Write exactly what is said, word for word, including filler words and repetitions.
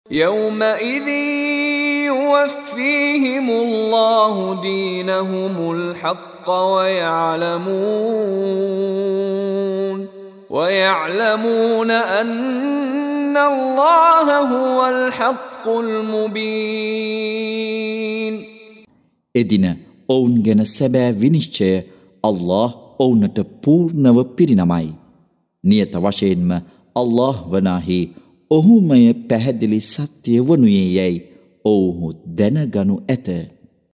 يومئذ يوفيهم الله دينهم الحق ويعلمون ويعلمون أن الله هو الحق المبين. එදින ඔවුන් ගැන සැබෑ විනිශ්චය අල්ලාහ් ඔවුන්ට පූර්ණව පිරිනමයි. නියත වශයෙන්ම අල්ලාහ් වනාහි ඔහුමය පැහැදිලි සත්‍ය වනුයේ යැයි ඔවුහු දැනගනු ඇත.